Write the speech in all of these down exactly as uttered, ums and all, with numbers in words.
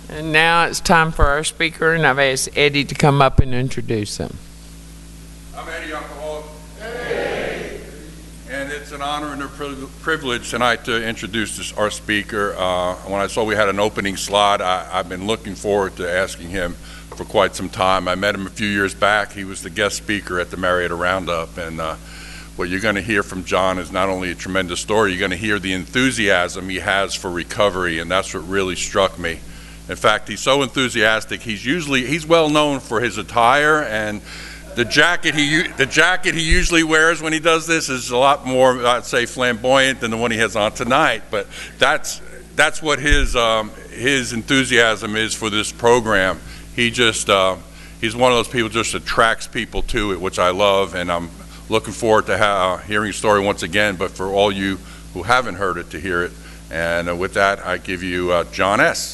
And now it's time for our speaker, and I've asked Eddie to come up and introduce him. I'm Eddie Alcoholic. Hey. And it's an honor and a privilege tonight to introduce this, our speaker. Uh, when I saw we had an opening slot, I, I've been looking forward to asking him for quite some time. I met him a few years back. He was the guest speaker at the Marietta Roundup, and uh, what you're going to hear from John is not only a tremendous story, you're going to hear the enthusiasm he has for recovery, and that's what really struck me. In fact, he's so enthusiastic. He's usually he's well known for his attire, and the jacket he the jacket he usually wears when he does this is a lot more, I'd say, flamboyant than the one he has on tonight. But that's that's what his um, his enthusiasm is for this program. He just uh, he's one of those people just attracts people to it, which I love, and I'm looking forward to ha hearing his story once again. But for all you who haven't heard it, to hear it. And uh, with that, I give you uh, John S.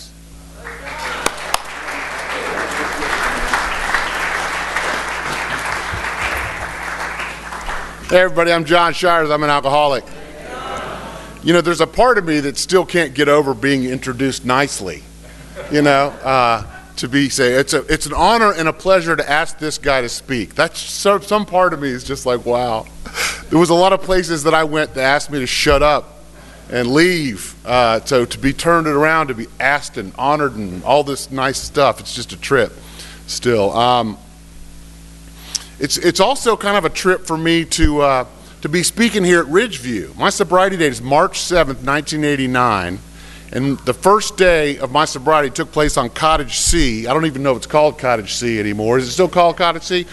Hey everybody, I'm John Shires. I'm an alcoholic. You know, there's a part of me that still can't get over being introduced nicely. You know, uh, to be say it's a it's an honor and a pleasure to ask this guy to speak. That's so, some part of me is just like, wow. There was a lot of places that I went that asked me to shut up and leave. Uh, so to be turned around, to be asked and honored and all this nice stuff, it's just a trip. Still. Um, It's, it's also kind of a trip for me to, uh, to be speaking here at Ridgeview. My sobriety date is March seventh, nineteen eighty-nine, and the first day of my sobriety took place on Cottage C. I don't even know if it's called Cottage C anymore. Is it still called Cottage C?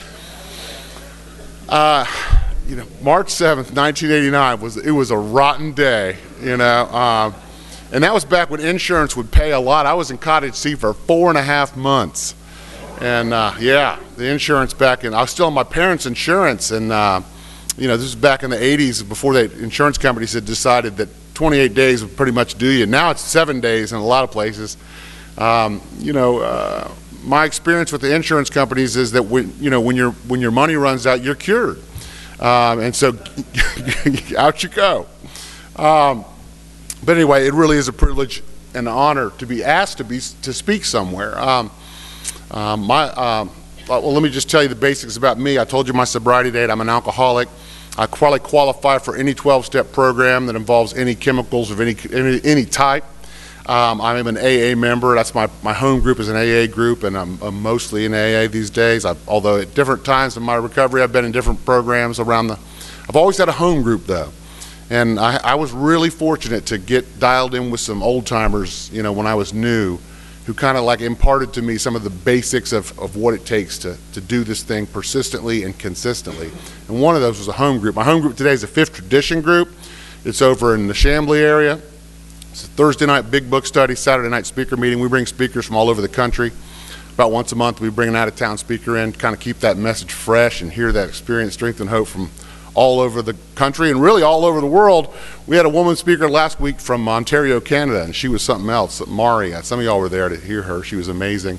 Uh, you know, March seventh, nineteen eighty-nine, was, it was a rotten day, you know, uh, and that was back when insurance would pay a lot. I was in Cottage C for four and a half months. And uh, yeah, the insurance back in, I was still on my parents' insurance, and uh, you know, this was back in the eighties before the insurance companies had decided that twenty-eight days would pretty much do you. Now it's seven days in a lot of places. Um, you know, uh, my experience with the insurance companies is that when, you know, when, your when your money runs out, you're cured. Um, and so out you go. Um, but anyway, it really is a privilege and an honor to be asked to, be, to speak somewhere. Um, Um, my, um, well, let me just tell you the basics about me. I told you my sobriety date. I'm an alcoholic. I probably qualify for any twelve-step program that involves any chemicals of any any, any type. Um, I'm an A A member. That's my, my home group is an A A group, and I'm, I'm mostly in A A these days. I've, although at different times in my recovery, I've been in different programs around the. I've always had a home group though, and I, I was really fortunate to get dialed in with some old timers. You know, when I was new, who kind of like imparted to me some of the basics of, of what it takes to, to do this thing persistently and consistently. And one of those was a home group. My home group today is a Fifth Tradition group. It's over in the Chamblee area. It's a Thursday night big book study, Saturday night speaker meeting. We bring speakers from all over the country. About once a month we bring an out-of-town speaker in, kind of keep that message fresh and hear that experience, strength, and hope from all over the country and really all over the world. We had a woman speaker last week from Ontario, Canada, and she was something else. Mari, some of y'all were there to hear her. She was amazing.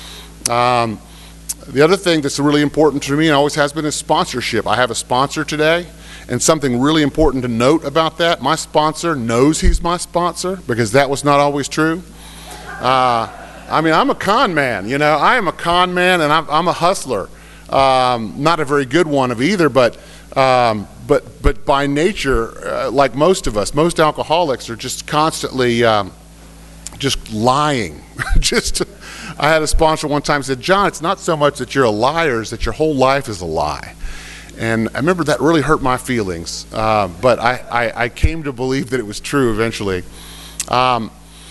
Um, the other thing that's really important to me and always has been is sponsorship. I have a sponsor today, and something really important to note about that, my sponsor knows he's my sponsor, because that was not always true. Uh, I mean, I'm a con man, you know. I am a con man, and I'm, I'm a hustler. Um, not a very good one of either, but Um, but but by nature, uh, like most of us, most alcoholics are just constantly um, just lying. just, I had a sponsor one time said, "John, it's not so much that you're a liar, it's that your whole life is a lie." And I remember that really hurt my feelings. Uh, but I, I, I came to believe that it was true eventually. Um,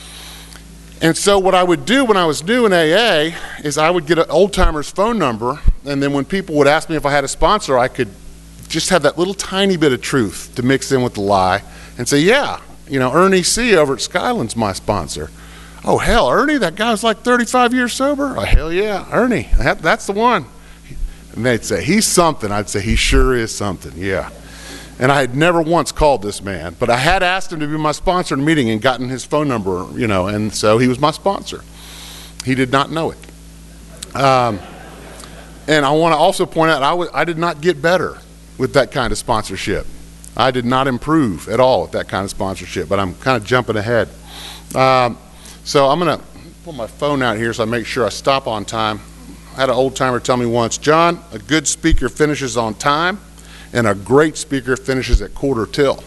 and so what I would do when I was new in A A is I would get an old timer's phone number, and then when people would ask me if I had a sponsor, I could just have that little tiny bit of truth to mix in with the lie and say, yeah, you know, Ernie C. over at Skyland's my sponsor. Oh, hell, Ernie, that guy's like thirty-five years sober? Oh, hell yeah, Ernie, that, that's the one. And they'd say, he's something. I'd say, he sure is something, yeah. And I had never once called this man, but I had asked him to be my sponsor in a meeting and gotten his phone number, you know, and so he was my sponsor. He did not know it. Um, and I want to also point out, I, w I did not get better with that kind of sponsorship. I did not improve at all with that kind of sponsorship, but I'm kind of jumping ahead. Um, so I'm going to pull my phone out here so I make sure I stop on time. I had an old timer tell me once, John, a good speaker finishes on time, and a great speaker finishes at quarter till.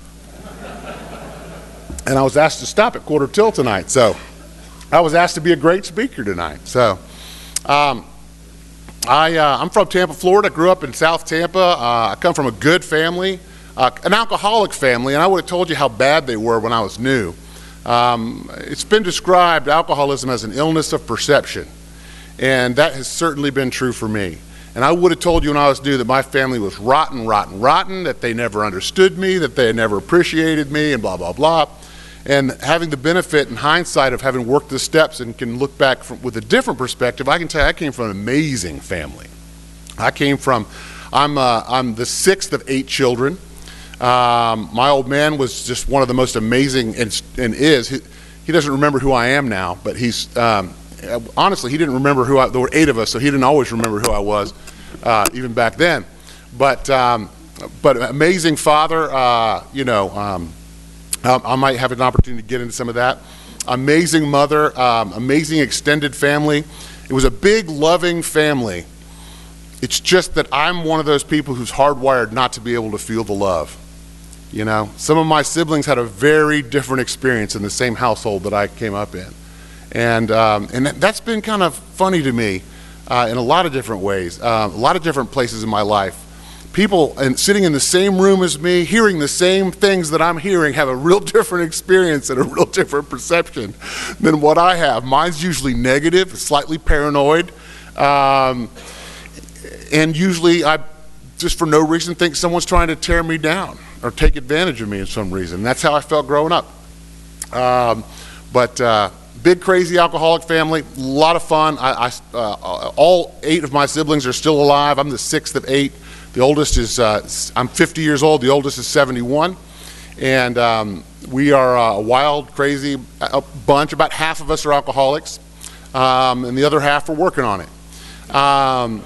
And I was asked to stop at quarter till tonight, so I was asked to be a great speaker tonight. So um, I, uh, I'm from Tampa, Florida. Grew up in South Tampa. Uh, I come from a good family, uh, an alcoholic family, and I would have told you how bad they were when I was new. Um, it's been described, alcoholism, as an illness of perception, and that has certainly been true for me. And I would have told you when I was new that my family was rotten, rotten, rotten, that they never understood me, that they had never appreciated me, and blah, blah, blah. And having the benefit in hindsight of having worked the steps and can look back from, with a different perspective, I can tell you I came from an amazing family. I came from, I'm, uh, I'm the sixth of eight children. Um, my old man was just one of the most amazing, and, and is, he, he doesn't remember who I am now, but he's, um, honestly, he didn't remember who I, there were eight of us, so he didn't always remember who I was, uh, even back then. But, um, but amazing father, uh, you know, um, Um, I might have an opportunity to get into some of that. Amazing mother, um, amazing extended family. It was a big, loving family. It's just that I'm one of those people who's hardwired not to be able to feel the love. You know, some of my siblings had a very different experience in the same household that I came up in. And, um, and that's been kind of funny to me uh, in a lot of different ways, uh, a lot of different places in my life. People and sitting in the same room as me, hearing the same things that I'm hearing, have a real different experience and a real different perception than what I have. Mine's usually negative, slightly paranoid, um, and usually I, just for no reason, think someone's trying to tear me down or take advantage of me in some reason. That's how I felt growing up. Um, but uh, big, crazy alcoholic family, a lot of fun. I, I, uh, all eight of my siblings are still alive. I'm the sixth of eight. The oldest is, uh, I'm fifty years old, the oldest is seventy-one, and um, we are a wild, crazy bunch. About half of us are alcoholics, um, and the other half are working on it. Um,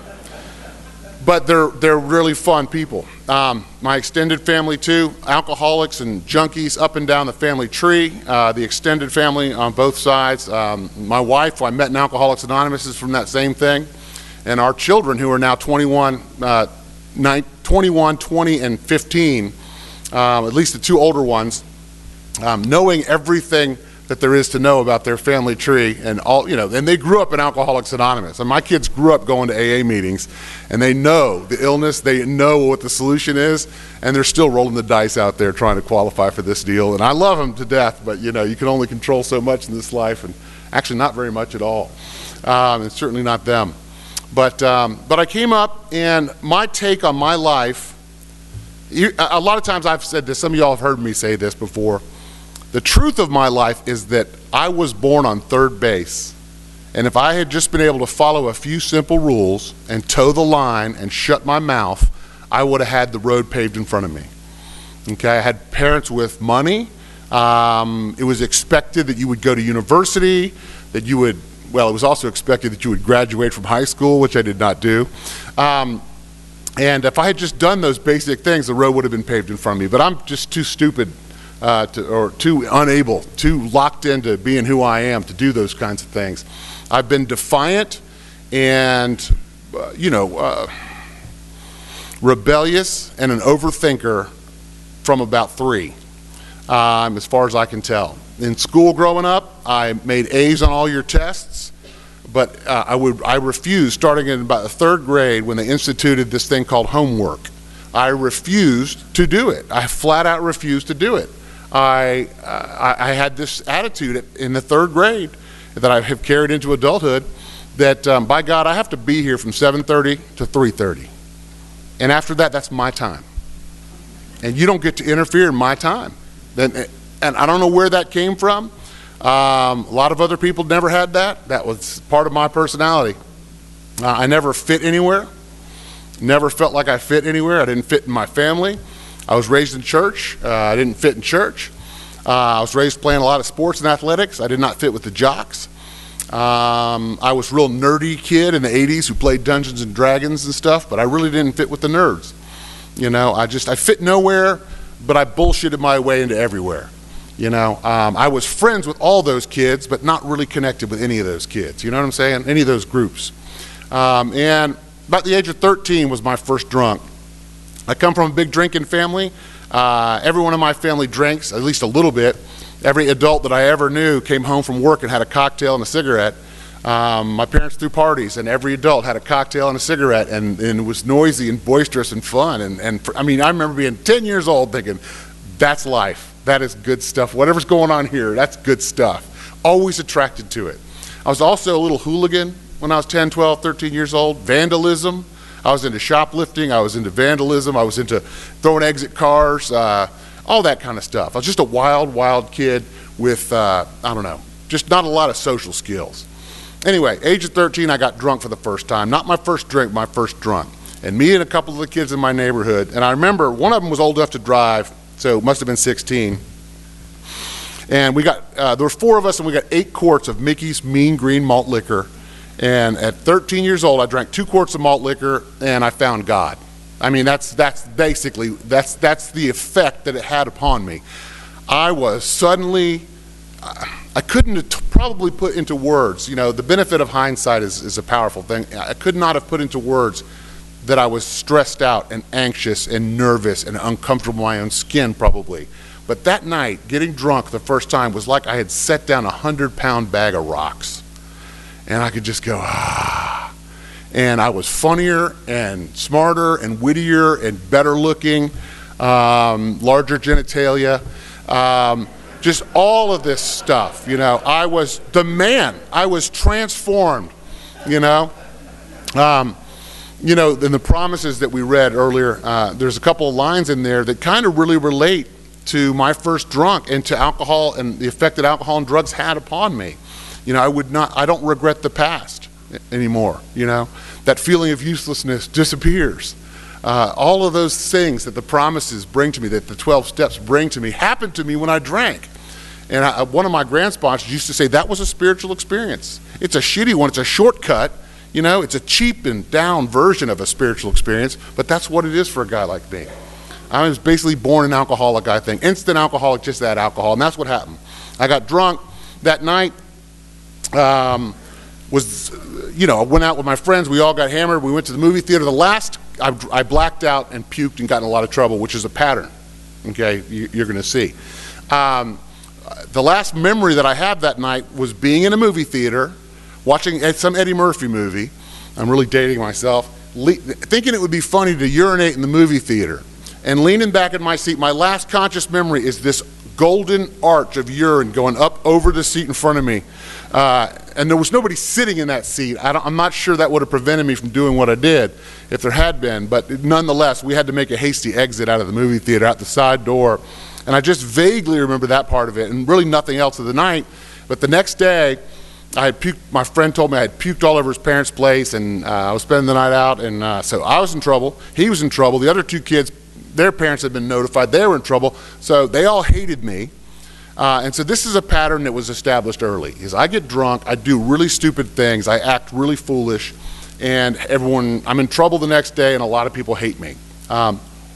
but they're, they're really fun people. Um, my extended family too, alcoholics and junkies up and down the family tree, uh, the extended family on both sides. Um, my wife, who I met in Alcoholics Anonymous, is from that same thing, and our children, who are now twenty-one, uh, twenty-one, twenty, and fifteen, um, at least the two older ones, um, knowing everything that there is to know about their family tree, and all, you know, and they grew up in Alcoholics Anonymous. And my kids grew up going to A A meetings, and they know the illness, they know what the solution is, and they're still rolling the dice out there trying to qualify for this deal. And I love them to death, but you know, you can only control so much in this life, and actually not very much at all, um, and certainly not them. But, um, but I came up, and my take on my life, you, a lot of times I've said this, some of y'all have heard me say this before. The truth of my life is that I was born on third base, and if I had just been able to follow a few simple rules and toe the line and shut my mouth, I would have had the road paved in front of me. Okay, I had parents with money. Um, it was expected that you would go to university, that you would Well, it was also expected that you would graduate from high school, which I did not do. Um, and if I had just done those basic things, the road would have been paved in front of me. But I'm just too stupid uh, to, or too unable, too locked into being who I am to do those kinds of things. I've been defiant and, uh, you know, uh, rebellious and an overthinker from about three, um, as far as I can tell. In school growing up, I made A's on all your tests, but uh, I would I refused, starting in about the third grade when they instituted this thing called homework. I refused to do it. I flat out refused to do it. I, uh, I, I had this attitude in the third grade that I have carried into adulthood that, um, by God, I have to be here from seven thirty to three thirty. And after that, that's my time. And you don't get to interfere in my time. Then. And I don't know where that came from. Um, a lot of other people never had that. That was part of my personality. Uh, I never fit anywhere. Never felt like I fit anywhere. I didn't fit in my family. I was raised in church. Uh, I didn't fit in church. Uh, I was raised playing a lot of sports and athletics. I did not fit with the jocks. Um, I was a real nerdy kid in the eighties who played Dungeons and Dragons and stuff, but I really didn't fit with the nerds. You know, I just, I fit nowhere, but I bullshitted my way into everywhere. You know, um, I was friends with all those kids, but not really connected with any of those kids. You know what I'm saying? Any of those groups. Um, and about the age of thirteen was my first drunk. I come from a big drinking family. Uh, everyone in my family drinks, at least a little bit. Every adult that I ever knew came home from work and had a cocktail and a cigarette. Um, my parents threw parties, and every adult had a cocktail and a cigarette, and, and it was noisy and boisterous and fun. And, and for, I mean, I remember being ten years old thinking, that's life. That is good stuff. Whatever's going on here, that's good stuff. Always attracted to it. I was also a little hooligan when I was ten, twelve, thirteen years old. Vandalism. I was into shoplifting. I was into vandalism. I was into throwing eggs at cars, uh, all that kind of stuff. I was just a wild, wild kid with, uh, I don't know, just not a lot of social skills. Anyway, age of thirteen, I got drunk for the first time. Not my first drink, my first drunk. And me and a couple of the kids in my neighborhood, and I remember one of them was old enough to drive, so it must have been sixteen. And we got, uh, there were four of us, and we got eight quarts of Mickey's Mean Green Malt Liquor. And at thirteen years old, I drank two quarts of malt liquor, and I found God. I mean, that's, that's basically, that's, that's the effect that it had upon me. I was suddenly, I couldn't probably put into words, you know, the benefit of hindsight is, is a powerful thing. I could not have put into words that I was stressed out and anxious and nervous and uncomfortable in my own skin probably. But that night, getting drunk the first time was like I had set down a hundred pound bag of rocks. And I could just go, ah. And I was funnier and smarter and wittier and better looking, um, larger genitalia, um, just all of this stuff, you know. I was the man. I was transformed, you know. Um, You know, in the promises that we read earlier, uh, there's a couple of lines in there that kind of really relate to my first drunk and to alcohol and the effect that alcohol and drugs had upon me. You know, I would not, I don't regret the past anymore, you know. That feeling of uselessness disappears. Uh, all of those things that the promises bring to me, that the twelve steps bring to me, happened to me when I drank. And I, one of my grand sponsors used to say, that was a spiritual experience. It's a shitty one, it's a shortcut. You know, it's a cheapened down version of a spiritual experience, but that's what it is for a guy like me. I was basically born an alcoholic, I think. Instant alcoholic, just that alcohol, and that's what happened. I got drunk that night, um, was, you know, I went out with my friends, we all got hammered, we went to the movie theater. The last, I, I blacked out and puked and got in a lot of trouble, which is a pattern, okay, you, you're gonna see. Um, the last memory that I had that night was being in a movie theater, watching some Eddie Murphy movie. I'm really dating myself. Le thinking it would be funny to urinate in the movie theater. And leaning back in my seat, my last conscious memory is this golden arch of urine going up over the seat in front of me. Uh, and there was nobody sitting in that seat. I don't, I'm not sure that would have prevented me from doing what I did if there had been. But nonetheless, we had to make a hasty exit out of the movie theater, out the side door. And I just vaguely remember that part of it, and really nothing else of the night. But the next day, I had puked, my friend told me I had puked all over his parents' place, and uh, I was spending the night out, and uh, so I was in trouble, he was in trouble, the other two kids, their parents had been notified, they were in trouble, so they all hated me. Uh, and so this is a pattern that was established early, is I get drunk, I do really stupid things, I act really foolish, and everyone, I'm in trouble the next day, and a lot of people hate me. Um,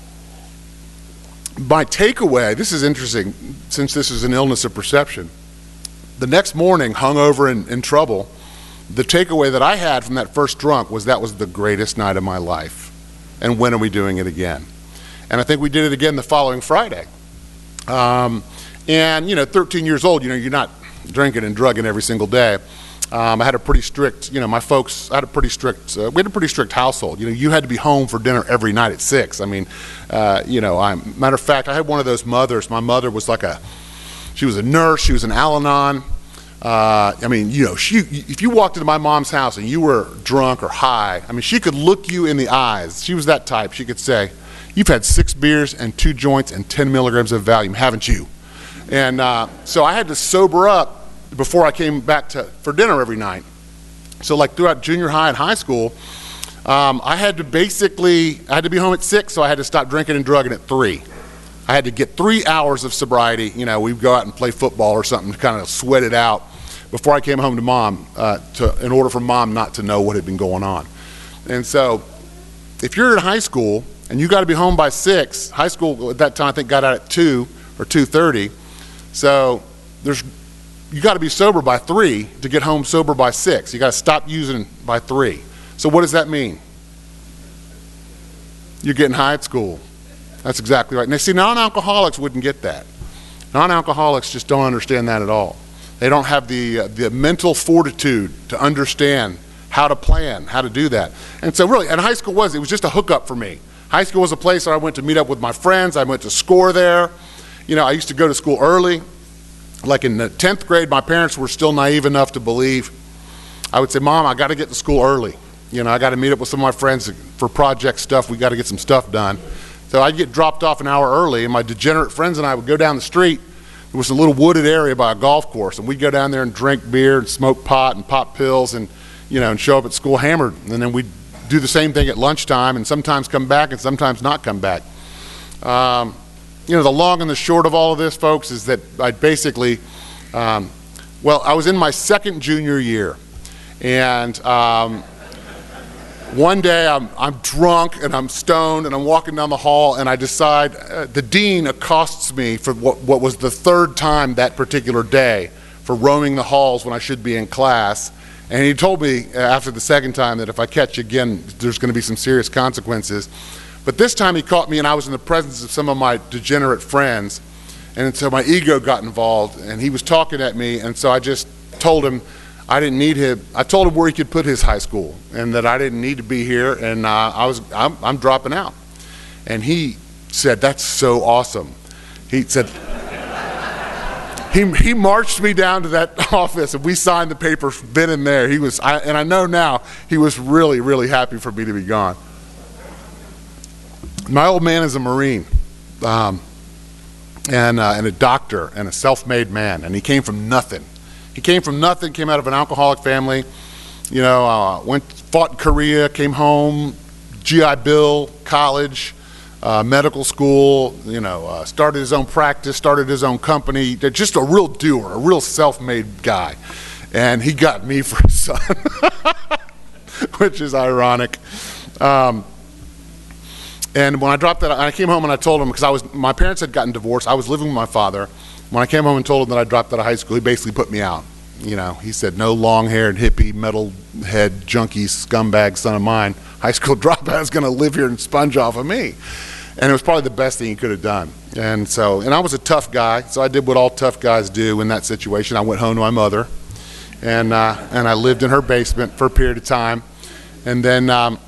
my takeaway, this is interesting, since this is an illness of perception, the next morning, hungover and in trouble, the takeaway that I had from that first drunk was that was the greatest night of my life. And when are we doing it again? And I think we did it again the following Friday. Um, and, you know, thirteen years old, you know, you're not drinking and drugging every single day. Um, I had a pretty strict, you know, my folks, I had a pretty strict, uh, we had a pretty strict household. You know, you had to be home for dinner every night at six. I mean, uh, you know, I'm, matter of fact, I had one of those mothers. My mother was like a, she was a nurse, she was an Al-Anon. Uh, I mean, you know, she, if you walked into my mom's house and you were drunk or high, I mean, she could look you in the eyes. She was that type. She could say, you've had six beers and two joints and ten milligrams of Valium, haven't you? And uh, so I had to sober up before I came back to, for dinner every night. So like throughout junior high and high school, um, I had to basically, I had to be home at six, so I had to stop drinking and drugging at three. I had to get three hours of sobriety. You know, we'd go out and play football or something to kind of sweat it out before I came home to mom, uh, to, in order for mom not to know what had been going on. And so if you're in high school and you got to be home by six, high school at that time I think got out at two or two thirty, So there's, you got to be sober by three to get home sober by six. You got to stop using by three. So what does that mean? You're getting high at school. That's exactly right. Now see, non-alcoholics wouldn't get that. Non-alcoholics just don't understand that at all. They don't have the, uh, the mental fortitude to understand how to plan, how to do that. And so really, and high school was, it was just a hookup for me. High school was a place where I went to meet up with my friends. I went to score there. You know, I used to go to school early. Like in the tenth grade, my parents were still naive enough to believe. I would say, Mom, I got to get to school early. You know, I got to meet up with some of my friends for project stuff. We got to get some stuff done. So I'd get dropped off an hour early, and my degenerate friends and I would go down the street. There was a little wooded area by a golf course, and we'd go down there and drink beer and smoke pot and pop pills and, you know, and show up at school hammered. And then we'd do the same thing at lunchtime and sometimes come back and sometimes not come back. Um, you know, the long and the short of all of this, folks, is that I basically, um, well, I was in my second junior year, and um, one day I'm, I'm drunk and I'm stoned and I'm walking down the hall, and I decide, uh, the dean accosts me for what, what was the third time that particular day for roaming the halls when I should be in class. And he told me after the second time that if I catch you again, there's going to be some serious consequences. But this time he caught me and I was in the presence of some of my degenerate friends. And so my ego got involved, and he was talking at me, and so I just told him I didn't need him. I told him where he could put his high school and that I didn't need to be here, and uh, I was, I'm, I'm dropping out. And he said, that's so awesome. He said, he, he marched me down to that office, and we signed the paper then and there. He was, I, and I know now, he was really, really happy for me to be gone. My old man is a Marine, um, and, uh, and a doctor and a self-made man, and he came from nothing. He came from nothing, came out of an alcoholic family, you know, uh, went, fought in Korea, came home, G I Bill, college, uh, medical school, you know, uh, started his own practice, started his own company, just a real doer, a real self-made guy. And he got me for his son, which is ironic. Um, and when I dropped that, I came home and I told him, because I was, my parents had gotten divorced, I was living with my father. When I came home and told him that I dropped out of high school, he basically put me out. You know, he said, no long-haired, hippie, metal-head, junkie, scumbag son of mine, high school dropout is going to live here and sponge off of me. And it was probably the best thing he could have done. And so, and I was a tough guy, so I did what all tough guys do in that situation. I went home to my mother, and, uh, and I lived in her basement for a period of time. And then um,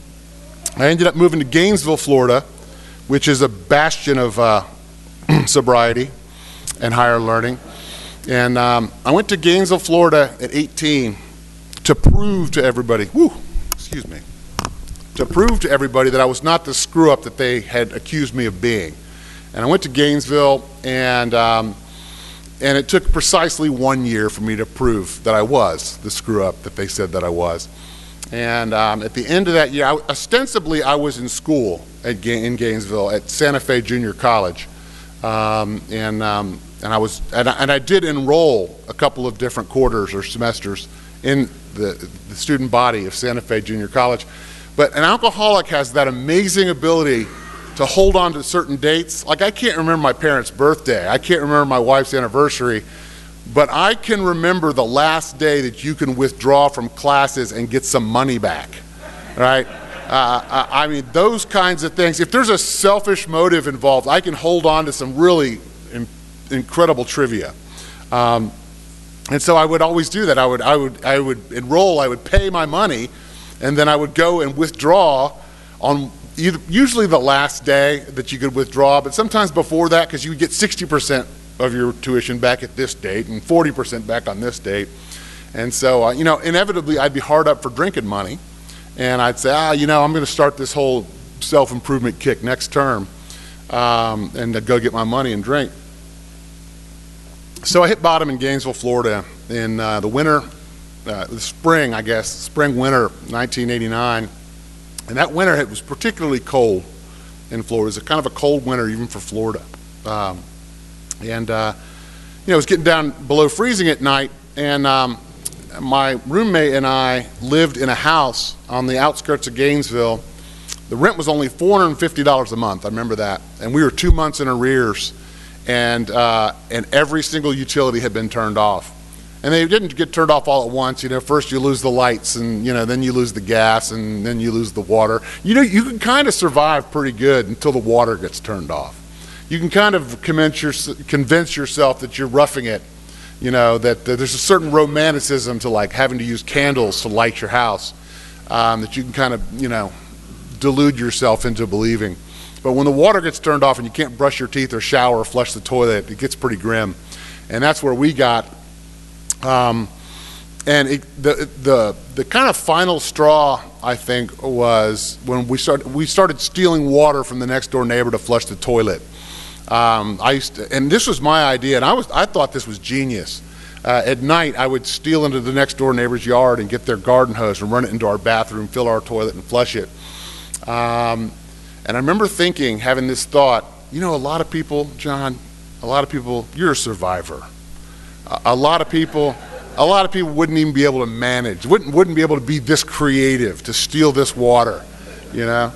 I ended up moving to Gainesville, Florida, which is a bastion of uh, sobriety and higher learning. And um, I went to Gainesville, Florida at eighteen to prove to everybody, whoo, excuse me, to prove to everybody that I was not the screw up that they had accused me of being. And I went to Gainesville, and um, and it took precisely one year for me to prove that I was the screw up that they said that I was. And um, at the end of that year, I, ostensibly I was in school at, in Gainesville at Santa Fe Junior College. Um, and um, and I was and I, and I did enroll a couple of different quarters or semesters in the, the student body of Santa Fe Junior College. But an alcoholic has that amazing ability to hold on to certain dates. Like, I can't remember my parents' birthday. I can't remember my wife's anniversary. But I can remember the last day that you can withdraw from classes and get some money back, right? Uh, I mean, those kinds of things. If there's a selfish motive involved, I can hold on to some really in, incredible trivia. Um, and so I would always do that. I would, I would, I would enroll, I would pay my money, and then I would go and withdraw on either, usually the last day that you could withdraw, but sometimes before that, because you would get sixty percent of your tuition back at this date and forty percent back on this date. And so, uh, you know, inevitably I'd be hard up for drinking money. And I'd say, ah, you know, I'm going to start this whole self-improvement kick next term, um, and to go get my money and drink. So I hit bottom in Gainesville, Florida in uh, the winter, uh, the spring, I guess, spring, winter, nineteen eighty-nine. And that winter, it was particularly cold in Florida. It was a kind of a cold winter even for Florida. Um, and, uh, you know, it was getting down below freezing at night, and um, my roommate and I lived in a house on the outskirts of Gainesville. The rent was only four hundred fifty dollars a month, I remember that. And we were two months in arrears. and uh, and every single utility had been turned off. And they didn't get turned off all at once. You know, first you lose the lights, and you know, then you lose the gas, and then you lose the water. You know, you can kind of survive pretty good until the water gets turned off. You can kind of convince, your, convince yourself that you're roughing it. You know, that, that there's a certain romanticism to like having to use candles to light your house, um, that you can kind of, you know, delude yourself into believing. But when the water gets turned off and you can't brush your teeth or shower or flush the toilet, it gets pretty grim. And that's where we got. Um, and it, the, the, the kind of final straw, I think, was when we started, we started stealing water from the next door neighbor to flush the toilet. Um, I used to, and this was my idea, and I was I thought this was genius. Uh, at night, I would steal into the next door neighbor's yard and get their garden hose and run it into our bathroom, fill our toilet, and flush it. Um, and I remember thinking, having this thought, you know, a lot of people, John, a lot of people, you're a survivor. A, a lot of people, a lot of people wouldn't even be able to manage, wouldn't wouldn't be able to be this creative to steal this water, you know.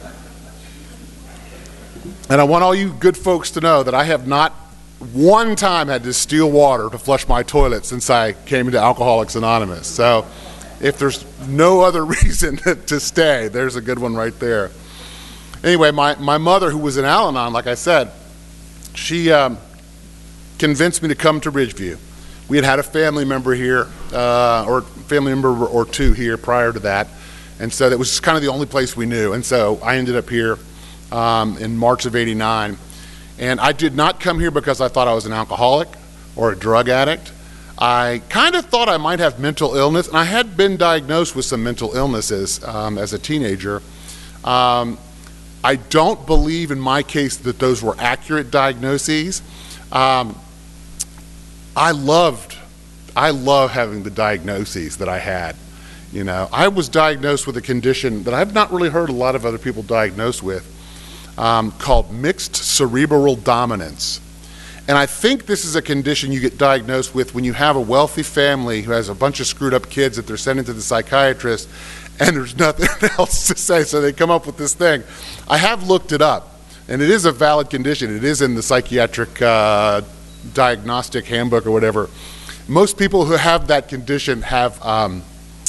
And I want all you good folks to know that I have not one time had to steal water to flush my toilet since I came into Alcoholics Anonymous. So if there's no other reason to stay, there's a good one right there. Anyway, my, my mother, who was in Al-Anon, like I said, she um, convinced me to come to Ridgeview. We had had a family member here, uh, or family member or two here prior to that, and so that was kind of the only place we knew. And so I ended up here Um, in March of eighty-nine. And I did not come here because I thought I was an alcoholic or a drug addict. I kind of thought I might have mental illness, and I had been diagnosed with some mental illnesses um, as a teenager. Um, I don't believe in my case that those were accurate diagnoses. Um, I loved, I love having the diagnoses that I had. You know, I was diagnosed with a condition that I've not really heard a lot of other people diagnosed with. Um, called mixed cerebral dominance. And I think this is a condition you get diagnosed with when you have a wealthy family who has a bunch of screwed up kids that they're sending to the psychiatrist, and there's nothing else to say, so they come up with this thing. I have looked it up, and it is a valid condition. It is in the psychiatric uh, diagnostic handbook or whatever. Most people who have that condition have um,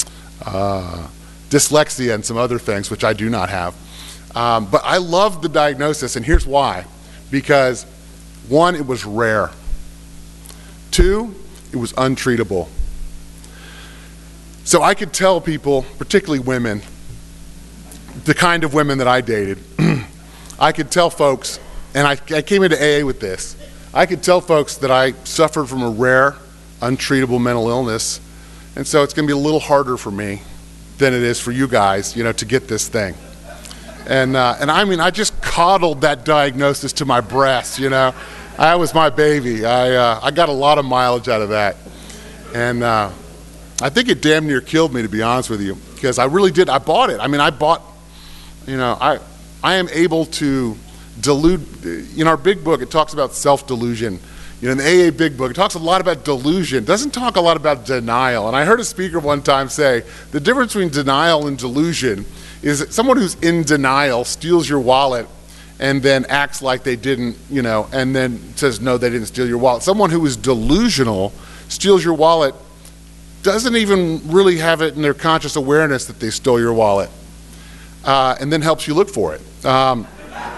uh, dyslexia and some other things, which I do not have. Um, but I loved the diagnosis, and here's why. Because, one, it was rare. Two, it was untreatable. So I could tell people, particularly women, the kind of women that I dated, I could tell folks, and I, I came into A A with this, I could tell folks that I suffered from a rare, untreatable mental illness, and so it's going to be a little harder for me than it is for you guys, you know, to get this thing. And uh, and I mean, I just coddled that diagnosis to my breast, you know. That was my baby. I uh, I got a lot of mileage out of that, and uh, I think it damn near killed me, to be honest with you, because I really did. I bought it. I mean, I bought, you know, I I am able to delude. In our big book, it talks about self-delusion. You know, in the A A Big Book, it talks a lot about delusion. It doesn't talk a lot about denial. And I heard a speaker one time say the difference between denial and delusion is that someone who's in denial steals your wallet and then acts like they didn't, you know, and then says, no, they didn't steal your wallet. Someone who is delusional steals your wallet, doesn't even really have it in their conscious awareness that they stole your wallet, uh, and then helps you look for it. Um,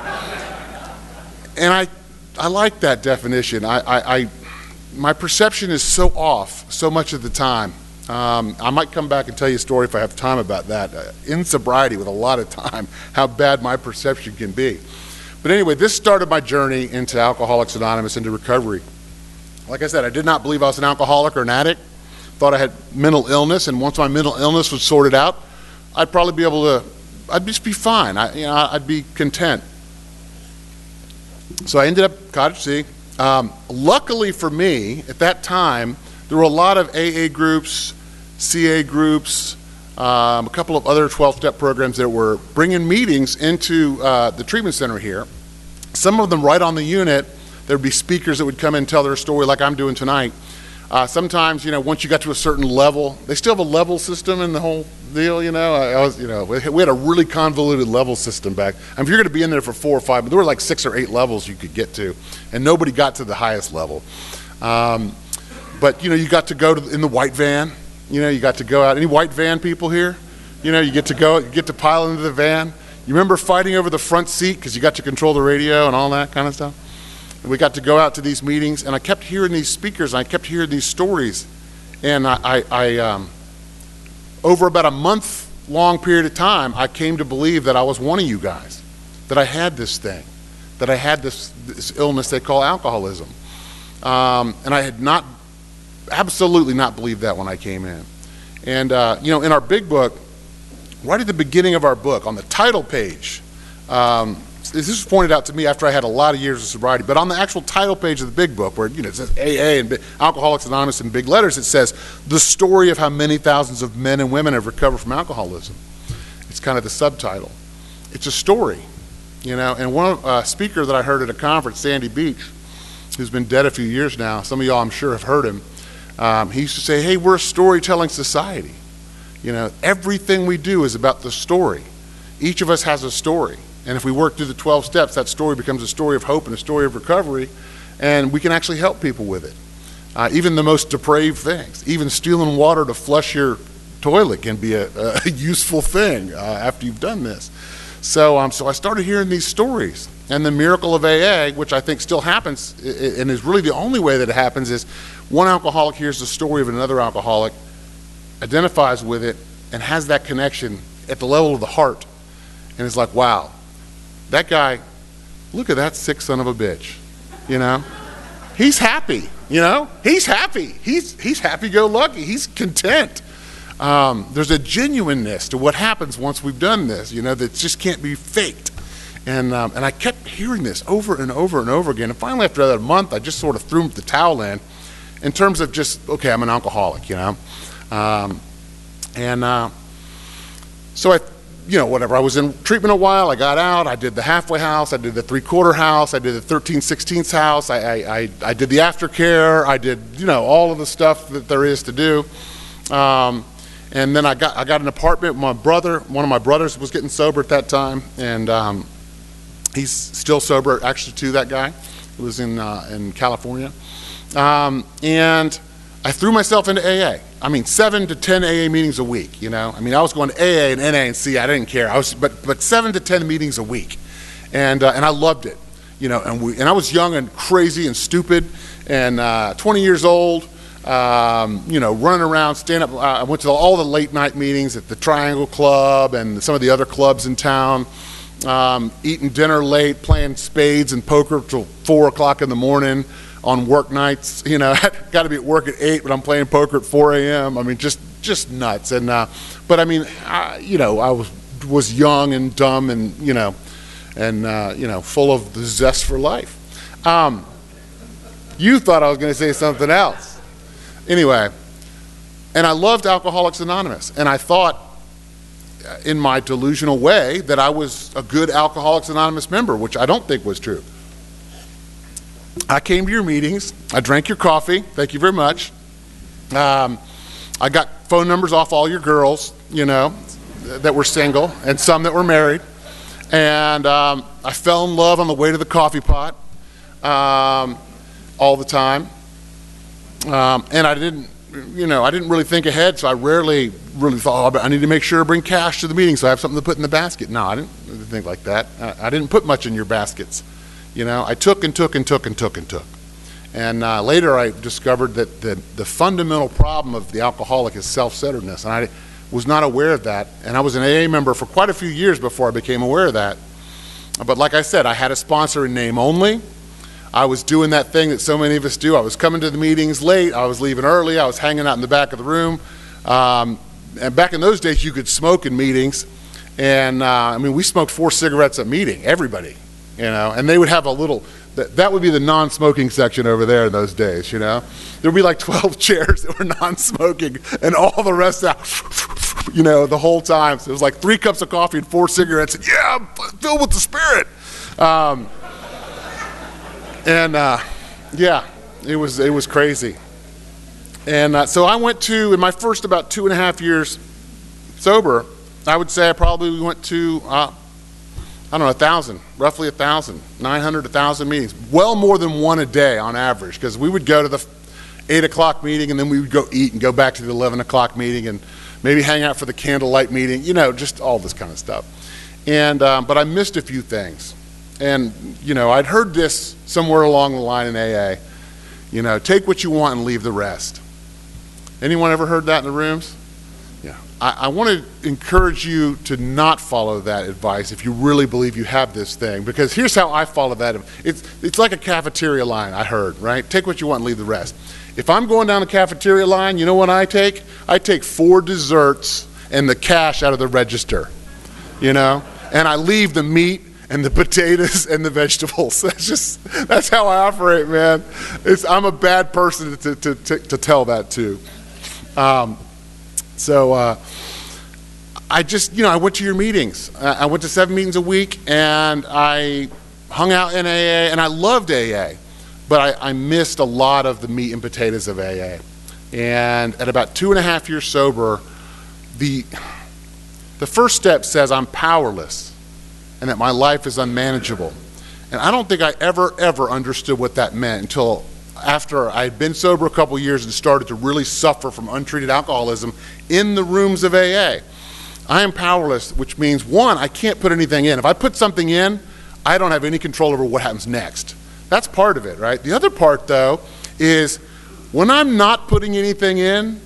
and I, I like that definition. I, I, I, my perception is so off so much of the time. Um, I might come back and tell you a story if I have time about that. Uh, in sobriety, with a lot of time, how bad my perception can be. But anyway, this started my journey into Alcoholics Anonymous, into recovery. Like I said, I did not believe I was an alcoholic or an addict. Thought I had mental illness, and once my mental illness was sorted out, I'd probably be able to, I'd just be fine. I, you know, I'd be content. So I ended up Cottage C. Um, luckily for me, at that time, there were a lot of A A groups, C A groups, um, a couple of other twelve-step programs that were bringing meetings into uh, the treatment center here. Some of them right on the unit. There'd be speakers that would come in and tell their story like I'm doing tonight. Uh, sometimes, you know, once you got to a certain level, they still have a level system in the whole deal, you know. I, I was, you know, we had a really convoluted level system back. I mean, if you're going to be in there for four or five, but there were like six or eight levels you could get to, and nobody got to the highest level. Um, but, you know, you got to go to, in the white van, you know, you got to go out. Any white van people here? You know, you get to go, you get to pile into the van. You remember fighting over the front seat because you got to control the radio and all that kind of stuff? We got to go out to these meetings, and I kept hearing these speakers, and I kept hearing these stories. And I, I, I um, over about a month-long period of time, I came to believe that I was one of you guys, that I had this thing, that I had this, this illness they call alcoholism. Um, and I had not, absolutely not believed that when I came in. And, uh, you know, in our big book, right at the beginning of our book, on the title page, um, this was pointed out to me after I had a lot of years of sobriety, but on the actual title page of the big book, where, you know, it says A A and Alcoholics Anonymous in big letters, it says the story of how many thousands of men and women have recovered from alcoholism. It's kind of the subtitle. It's a story, you know. And one uh, speaker that I heard at a conference, Sandy Beach, who's been dead a few years now, some of y'all I'm sure have heard him, um, he used to say, hey, we're a storytelling society. You know, everything we do is about the story. Each of us has a story. And if we work through the twelve steps, that story becomes a story of hope and a story of recovery, and we can actually help people with it. Uh, even the most depraved things, even stealing water to flush your toilet can be a, a useful thing uh, after you've done this. So, um, so I started hearing these stories. And the miracle of A A, which I think still happens, and is really the only way that it happens, is one alcoholic hears the story of another alcoholic, identifies with it, and has that connection at the level of the heart. And it's like, wow, that guy, look at that sick son of a bitch, you know? He's happy, you know? He's happy. He's, he's happy-go-lucky. He's content. Um, there's a genuineness to what happens once we've done this, you know, that just can't be faked. And, um, and I kept hearing this over and over and over again. And finally, after about a month, I just sort of threw the towel in, in terms of just, okay, I'm an alcoholic, you know? Um, and uh, so I, you know, whatever, I was in treatment a while, I got out, I did the halfway house, I did the three-quarter house, I did the thirteen sixteenths house, I, I, I, I did the aftercare, I did, you know, all of the stuff that there is to do. Um, and then I got, I got an apartment with my brother. One of my brothers was getting sober at that time, and um, he's still sober, actually, too, that guy. He was in, uh, in California. Um, and I threw myself into A A. I mean, seven to ten A A meetings a week, you know? I mean, I was going to A A and N A and C, I didn't care. I was, but, but seven to ten meetings a week. And, uh, and I loved it, you know? And, we, and I was young and crazy and stupid and uh, twenty years old, um, you know, running around, stand up. Uh, I went to all the late night meetings at the Triangle Club and some of the other clubs in town, um, eating dinner late, playing spades and poker till four o'clock in the morning. On work nights, you know, got to be at work at eight, but I'm playing poker at four A M I mean, just just nuts. And uh, but I mean, I, you know, I was was young and dumb, and you know, and uh, you know, full of the zest for life. Um, you thought I was going to say something else, anyway. And I loved Alcoholics Anonymous, and I thought, in my delusional way, that I was a good Alcoholics Anonymous member, which I don't think was true. I came to your meetings, I drank your coffee, thank you very much. Um, I got phone numbers off all your girls, you know, that were single, and some that were married. And um, I fell in love on the way to the coffee pot um, all the time. Um, and I didn't, you know, I didn't really think ahead, so I rarely really thought, oh, I need to make sure I bring cash to the meeting so I have something to put in the basket. No, I didn't think like that. I, I didn't put much in your baskets. You know, I took and took and took and took and took. And uh, later I discovered that the, the fundamental problem of the alcoholic is self-centeredness. And I was not aware of that. And I was an A A member for quite a few years before I became aware of that. But like I said, I had a sponsor in name only. I was doing that thing that so many of us do. I was coming to the meetings late. I was leaving early. I was hanging out in the back of the room. Um, and back in those days, you could smoke in meetings. And uh, I mean, we smoked four cigarettes a meeting, everybody. You know, and they would have a little, that, that would be the non-smoking section over there in those days, you know. There would be like twelve chairs that were non-smoking, and all the rest out, you know, the whole time. So it was like three cups of coffee and four cigarettes, and yeah, I'm filled with the Spirit. Um, and uh, yeah, it was, it was crazy. and uh, so I went to, in my first about two and a half years sober, I would say I probably went to, uh, I don't know, a thousand, roughly a thousand, nine hundred, a thousand meetings. Well more than one a day on average, because we would go to the eight o'clock meeting and then we would go eat and go back to the eleven o'clock meeting and maybe hang out for the candlelight meeting, you know, just all this kind of stuff. And, um, but I missed a few things. And, you know, I'd heard this somewhere along the line in A A, you know, take what you want and leave the rest. Anyone ever heard that in the rooms? Yeah. I, I want to encourage you to not follow that advice if you really believe you have this thing, because here's how I follow that. It's, it's like a cafeteria line, I heard, right? Take what you want and leave the rest. If I'm going down the cafeteria line, you know what I take? I take four desserts and the cash out of the register, you know? And I leave the meat and the potatoes and the vegetables. That's just, that's how I operate, man. It's, I'm a bad person to, to, to, to tell that to. Um, so uh, I just, you know, I went to your meetings. I went to seven meetings a week, and I hung out in A A, and I loved A A. But I, I missed a lot of the meat and potatoes of A A. And at about two and a half years sober, the, the first step says I'm powerless and that my life is unmanageable. And I don't think I ever, ever understood what that meant until after I had been sober a couple years and started to really suffer from untreated alcoholism in the rooms of A A. I am powerless, which means, one, I can't put anything in. If I put something in, I don't have any control over what happens next. That's part of it, right? The other part, though, is when I'm not putting anything in,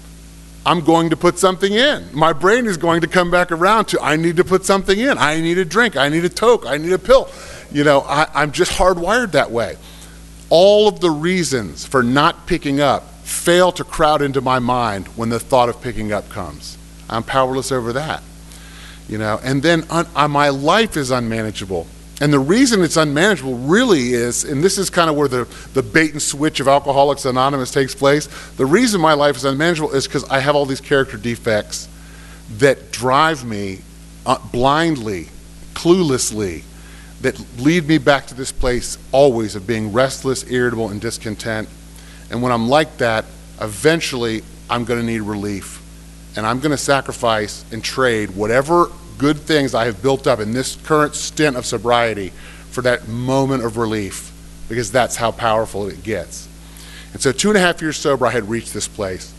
I'm going to put something in. My brain is going to come back around to, I need to put something in. I need a drink. I need a toke. I need a pill. You know, I, I'm just hardwired that way. All of the reasons for not picking up fail to crowd into my mind when the thought of picking up comes. I'm powerless over that. You know, and then un, uh, my life is unmanageable. And the reason it's unmanageable really is, and this is kind of where the, the bait and switch of Alcoholics Anonymous takes place, the reason my life is unmanageable is because I have all these character defects that drive me uh, blindly, cluelessly, that lead me back to this place always of being restless, irritable, and discontent. And when I'm like that, eventually I'm going to need relief. And I'm going to sacrifice and trade whatever good things I have built up in this current stint of sobriety for that moment of relief, because that's how powerful it gets. And so two and a half years sober, I had reached this place.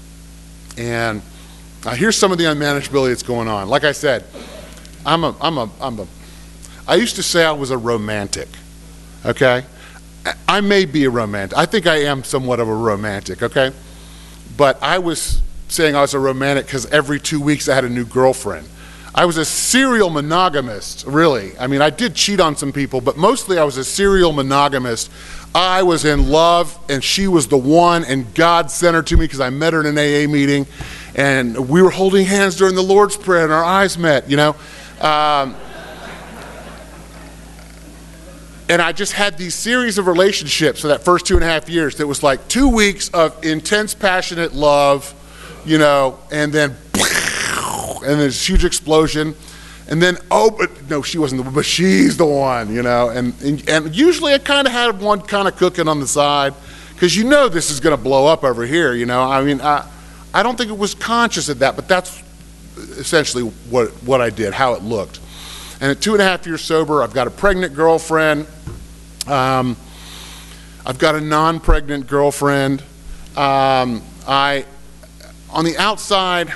And uh, here's some of the unmanageability that's going on. Like I said, I'm a, I'm a, I'm a, I used to say I was a romantic, okay? I may be a romantic. I think I am somewhat of a romantic, okay? But I was saying I was a romantic because every two weeks I had a new girlfriend. I was a serial monogamist, really. I mean, I did cheat on some people, but mostly I was a serial monogamist. I was in love, and she was the one, and God sent her to me because I met her in an A A meeting, and we were holding hands during the Lord's Prayer, and our eyes met, you know. Um, and I just had these series of relationships for that first two and a half years that was like two weeks of intense, passionate love, you know, and then and then this huge explosion, and then, oh, but no, she wasn't the one, but she's the one, you know, and, and, and usually I kind of had one kind of cooking on the side, because you know this is going to blow up over here, you know. I mean, I, I don't think it was conscious of that, but that's essentially what, what I did, how it looked. And at two and a half years sober, I've got a pregnant girlfriend, um, I've got a non-pregnant girlfriend, um, I, on the outside,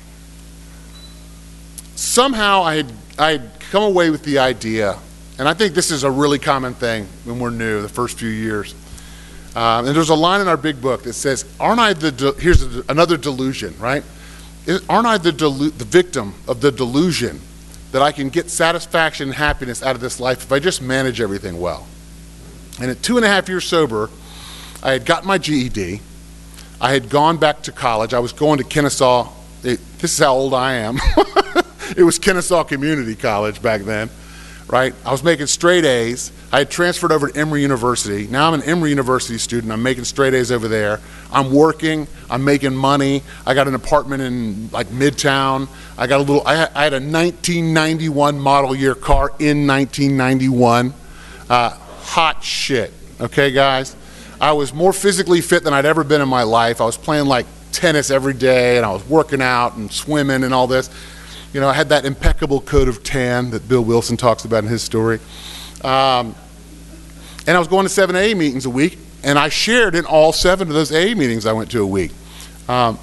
somehow I had, I had come away with the idea, and I think this is a really common thing when we're new, the first few years. Um, and there's a line in our big book that says, aren't I the, de- here's a, another delusion, right? Aren't I the, delu- the victim of the delusion that I can get satisfaction and happiness out of this life if I just manage everything well? And at two and a half years sober, I had gotten my G E D. I had gone back to college. I was going to Kennesaw. It, this is how old I am. It was Kennesaw Community College back then, right? I was making straight A's. I had transferred over to Emory University. Now I'm an Emory University student. I'm making straight A's over there. I'm working. I'm making money. I got an apartment in like Midtown. I got a little, I had, I had a nineteen ninety-one model year car in nineteen ninety-one. Uh, hot shit, okay, guys? I was more physically fit than I'd ever been in my life. I was playing like tennis every day, and I was working out and swimming and all this. You know, I had that impeccable coat of tan that Bill Wilson talks about in his story. Um, and I was going to seven A A meetings a week, and I shared in all seven of those A A meetings I went to a week. Um,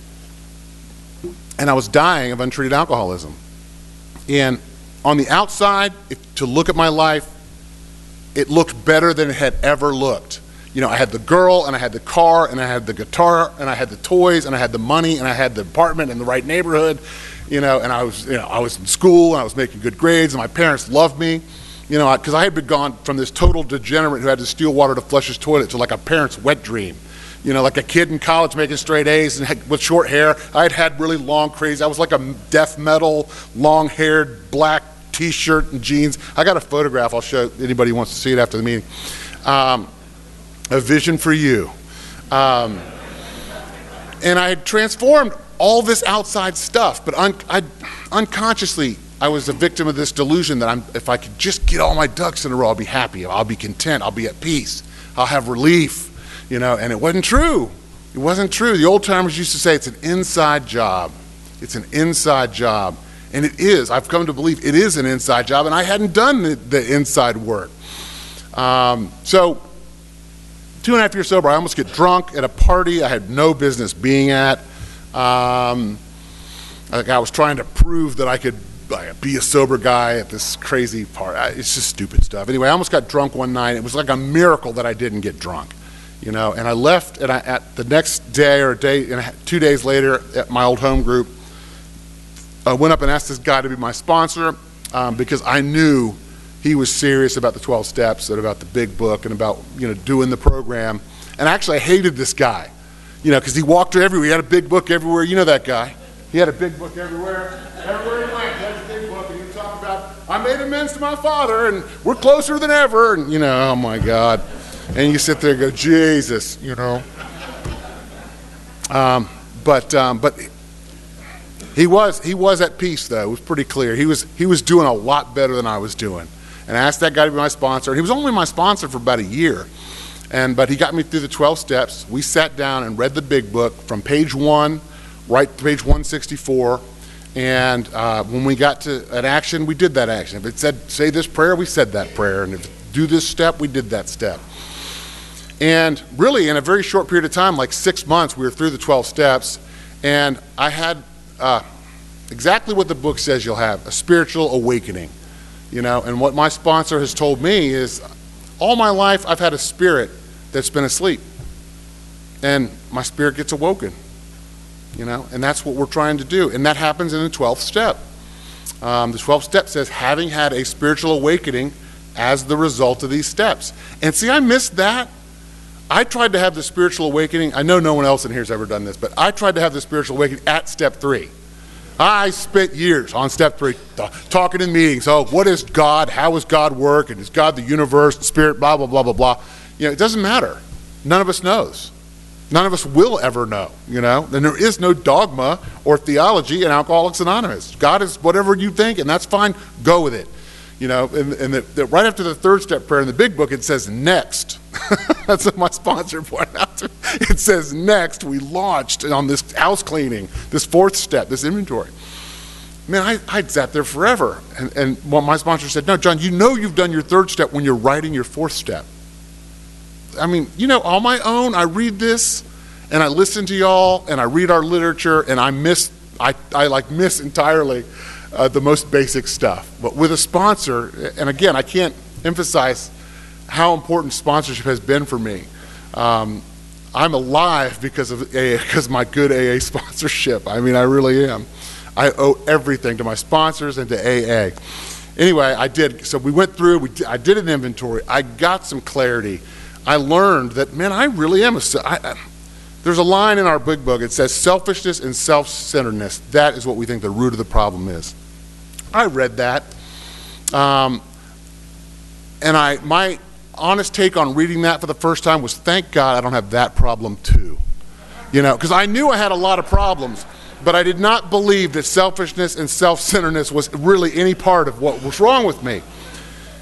and I was dying of untreated alcoholism. And on the outside, if, to look at my life, it looked better than it had ever looked. You know, I had the girl, and I had the car, and I had the guitar, and I had the toys, and I had the money, and I had the apartment in the right neighborhood, you know, and I was, you know, I was in school, and I was making good grades, and my parents loved me, you know, because I had been gone from this total degenerate who had to steal water to flush his toilet to like a parent's wet dream. You know, like a kid in college making straight A's and had, with short hair. I had had really long, crazy, I was like a death metal, long-haired, black T-shirt and jeans. I got a photograph I'll show anybody who wants to see it after the meeting. Um, a vision for you. Um, and I had transformed all this outside stuff, but un I, unconsciously, I was a victim of this delusion that I'm, if I could just get all my ducks in a row, I'll be happy, I'll be content, I'll be at peace, I'll have relief, you know, and it wasn't true. It wasn't true. The old timers used to say it's an inside job. It's an inside job. And it is. I've come to believe it is an inside job, and I hadn't done the, the inside work. Um, so, two and a half years sober, I almost get drunk at a party I had no business being at. Um, like I was trying to prove that I could like, be a sober guy at this crazy party. It's just stupid stuff. Anyway, I almost got drunk one night. It was like a miracle that I didn't get drunk, you know. And I left, and I, at the next day or a day, and two days later, at my old home group, I went up and asked this guy to be my sponsor um, because I knew he was serious about the twelve steps and about the big book and about, you know, doing the program. And actually, I hated this guy, you know, because he walked everywhere. He had a big book everywhere. You know that guy. He had a big book everywhere. Everywhere he went, he had a big book, and he would talk about, I made amends to my father, and we're closer than ever. And, you know, oh, my God. And you sit there and go, Jesus, you know. Um, but, um, but... He was, he was at peace, though. It was pretty clear. He was, he was doing a lot better than I was doing. And I asked that guy to be my sponsor. And he was only my sponsor for about a year. And, but he got me through the twelve steps. We sat down and read the big book from page one right to page one sixty-four. And uh, when we got to an action, we did that action. If it said, say this prayer, we said that prayer. And if it do this step, we did that step. And really, in a very short period of time, like six months, we were through the twelve steps. And I had Uh, exactly what the book says you'll have, a spiritual awakening, you know. And what my sponsor has told me is all my life I've had a spirit that's been asleep, and my spirit gets awoken, you know, and that's what we're trying to do. And that happens in the twelfth step. Um, the twelfth step says having had a spiritual awakening as the result of these steps. And see, I missed that. I tried to have the spiritual awakening. I know no one else in here has ever done this, but I tried to have the spiritual awakening at step three. I spent years on step three talking in meetings. Oh, what is God? How does God work? And is God the universe, the spirit, blah, blah, blah, blah, blah. You know, it doesn't matter. None of us knows. None of us will ever know, you know. And there is no dogma or theology in Alcoholics Anonymous. God is whatever you think, and that's fine. Go with it. You know, and, and the, the, right after the third step prayer in the big book, it says next. That's what my sponsor pointed out to me. It says next, we launched on this house cleaning, this fourth step, this inventory. Man, I, I sat there forever. And, and well, my sponsor said, no, John, you know you've done your third step when you're writing your fourth step. I mean, you know, on my own, I read this, and I listen to y'all, and I read our literature, and I miss, I, I like miss entirely Uh, the most basic stuff. But with a sponsor, and again, I can't emphasize how important sponsorship has been for me. Um, I'm alive because of A A, because of my good A A sponsorship. I mean, I really am. I owe everything to my sponsors and to A A. Anyway, I did, so we went through, we, I did an inventory, I got some clarity. I learned that, man, I really am a, I, I, there's a line in our big book, it says selfishness and self-centeredness, that is what we think the root of the problem is. I read that, um, and I, my honest take on reading that for the first time was, thank God I don't have that problem too. You know, because I knew I had a lot of problems, but I did not believe that selfishness and self-centeredness was really any part of what was wrong with me.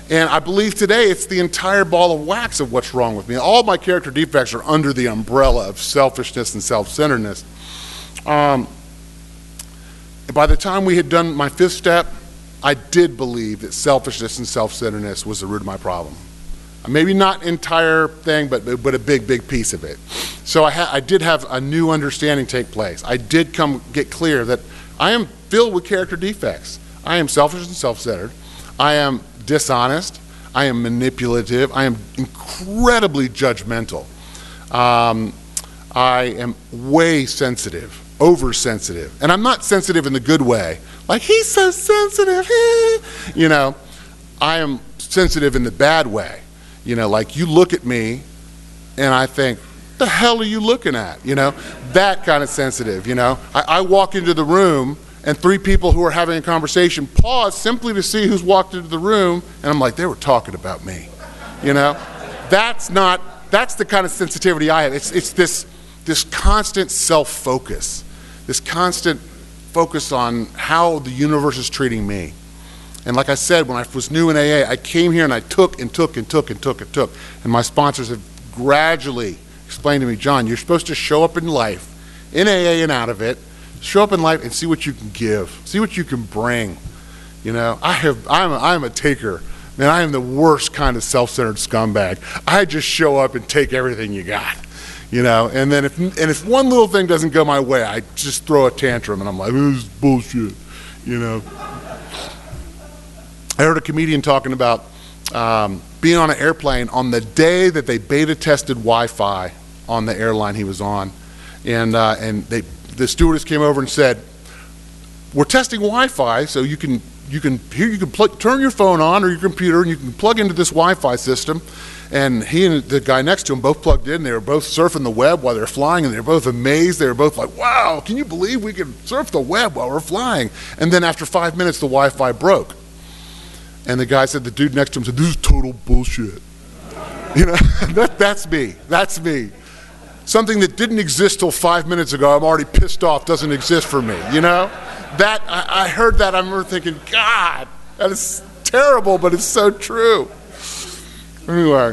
And I believe today it's the entire ball of wax of what's wrong with me. All my character defects are under the umbrella of selfishness and self-centeredness. Um, by the time we had done my fifth step, I did believe that selfishness and self-centeredness was the root of my problem. Maybe not entire thing, but but a big, big piece of it. So I, ha I did have a new understanding take place. I did come get clear that I am filled with character defects. I am selfish and self-centered. I am dishonest. I am manipulative. I am incredibly judgmental. Um, I am way sensitive, oversensitive. And I'm not sensitive in the good way. Like, he's so sensitive, you know. I am sensitive in the bad way. You know, like, you look at me and I think, the hell are you looking at? You know, that kind of sensitive, you know. I, I walk into the room and three people who are having a conversation pause simply to see who's walked into the room, and I'm like, they were talking about me, you know? That's not, that's the kind of sensitivity I have. It's, it's this, this constant self-focus, this constant focus on how the universe is treating me. And like I said, when I was new in A A, I came here and I took and took and took and took and took. And my sponsors have gradually explained to me, John, you're supposed to show up in life, in A A and out of it, show up in life and see what you can give, see what you can bring. You know, I have, I'm a, I'm a taker. Man, I am the worst kind of self-centered scumbag. I just show up and take everything you got. You know, and then if, and if one little thing doesn't go my way, I just throw a tantrum and I'm like, this is bullshit, you know. I heard a comedian talking about um, being on an airplane on the day that they beta tested Wi-Fi on the airline he was on. And, uh, and they, the stewardess came over and said, we're testing Wi-Fi, so you can, you can, here you can plug, turn your phone on or your computer and you can plug into this Wi-Fi system. And he and the guy next to him both plugged in. They were both surfing the web while they were flying, and they were both amazed. They were both like, wow, can you believe we can surf the web while we're flying? And then after five minutes, the Wi-Fi broke. And the guy said, the dude next to him said, this is total bullshit. You know, that, that's me, that's me. Something that didn't exist till five minutes ago, I'm already pissed off, doesn't exist for me, you know? That, I, I heard that, I remember thinking, God, that is terrible, but it's so true. Anyway,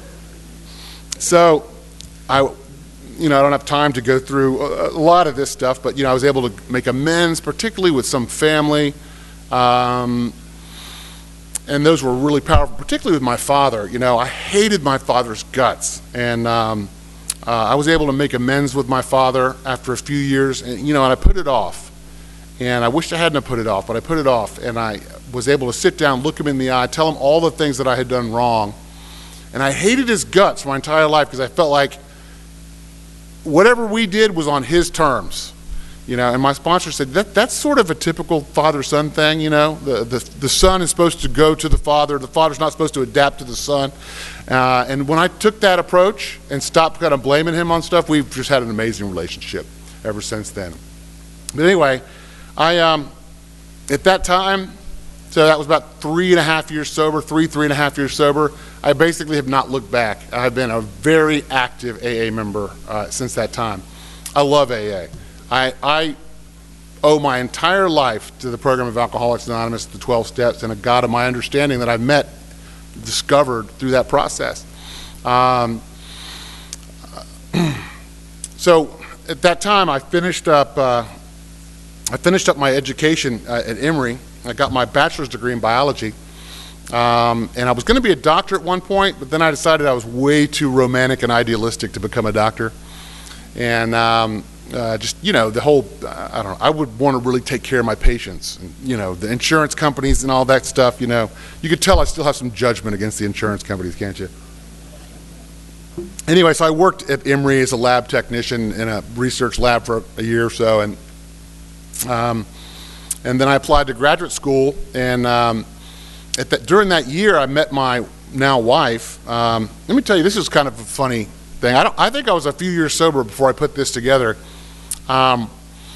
so I, you know, I don't have time to go through a, a lot of this stuff, but, you know, I was able to make amends, particularly with some family, um, and those were really powerful, particularly with my father. You know, I hated my father's guts, and um, uh, I was able to make amends with my father after a few years, and, you know, and I put it off. And I wished I hadn't put it off, but I put it off, and I was able to sit down, look him in the eye, tell him all the things that I had done wrong. And I hated his guts my entire life because I felt like whatever we did was on his terms. You know, and my sponsor said, that, that's sort of a typical father-son thing, you know. The, the, the son is supposed to go to the father. The father's not supposed to adapt to the son. Uh, and when I took that approach and stopped kind of blaming him on stuff, we've just had an amazing relationship ever since then. But anyway, I, um, at that time, so that was about three and a half years sober, three, three and a half years sober, I basically have not looked back. I've been a very active A A member uh, since that time. I love A A. I, I owe my entire life to the program of Alcoholics Anonymous, the twelve steps, and a God of my understanding that I've met, discovered through that process. Um, so at that time, I finished up, uh, I finished up my education uh, at Emory. I got my bachelor's degree in biology. Um, and I was going to be a doctor at one point, but then I decided I was way too romantic and idealistic to become a doctor. And um, uh, just, you know, the whole, uh, I don't know, I would want to really take care of my patients. And, you know, the insurance companies and all that stuff, you know. You could tell I still have some judgment against the insurance companies, can't you? Anyway, so I worked at Emory as a lab technician in a research lab for a year or so. And, um, and then I applied to graduate school, and um, At that, during that year, I met my now wife. Um, let me tell you, this is kind of a funny thing. I, don't, I think I was a few years sober before I put this together. Um,